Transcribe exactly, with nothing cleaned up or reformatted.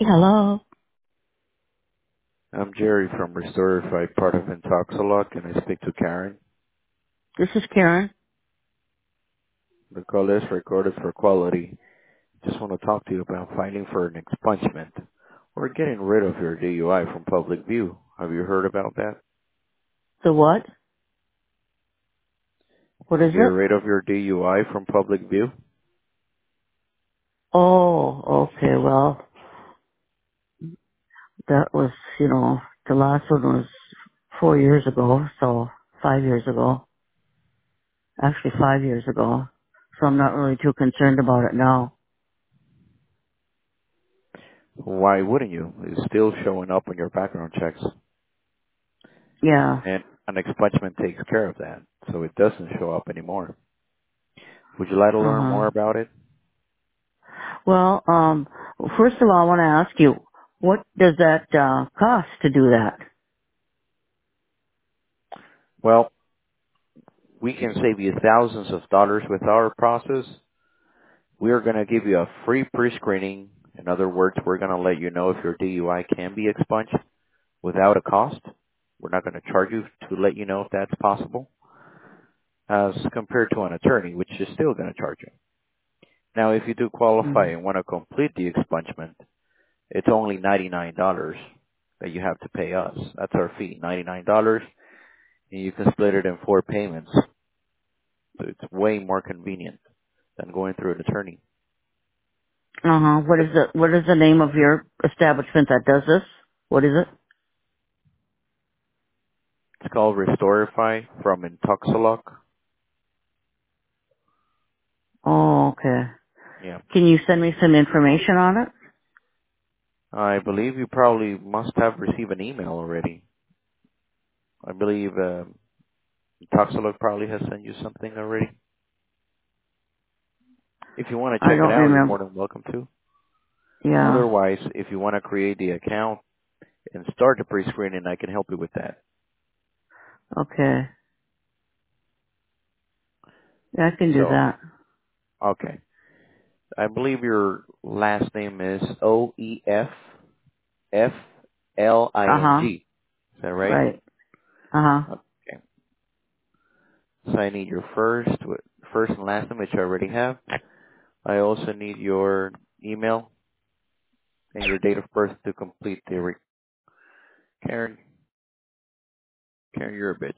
Hello. I'm Jerry from Restorify, part of Intoxalock. Can I speak to Karen? This is Karen. The call is recorded for quality. Just want to talk to you about filing for an expungement or getting rid of your D U I from public view. Have you heard about that? The what? What To is get it? rid of your D U I from public view? Oh, okay. Well, that was, you know, the last one was four years ago, so five years ago. Actually, five years ago. So I'm not really too concerned about it now. Why wouldn't you? It's still showing up on your background checks. Yeah. And an expungement takes care of that, so it doesn't show up anymore. Would you like to Uh learn huh. more about it? Well, um, first of all, I want to ask you, what does that uh, cost to do that? Well, we can save you thousands of dollars with our process. We are going to give you a free pre-screening. In other words, we're going to let you know if your D U I can be expunged without a cost. We're not going to charge you to let you know if that's possible, as compared to an attorney, which is still going to charge you. Now, if you do qualify Mm. and want to complete the expungement, it's only ninety-nine dollars that you have to pay us. That's our fee, ninety-nine dollars, and you can split it in four payments. So it's way more convenient than going through an attorney. Uh huh. What is the What is the name of your establishment that does this? What is it? It's called Restorify from Intoxalock. Oh, okay. Yeah. Can you send me some information on it? I believe you probably must have received an email already. I believe uh, Toxalog probably has sent you something already. If you want to I check it don't out, you're remember. more than welcome to. Yeah. Otherwise, if you want to create the account and start the pre-screening, I can help you with that. Okay. Yeah, I can do So, that. okay. I believe your last name is O E F F L I Uh N huh. G. Is that right? Right. Uh huh. Okay. So I need your first, first and last name, which I already have. I also need your email and your date of birth to complete the re- Karen, Karen, you're a bitch.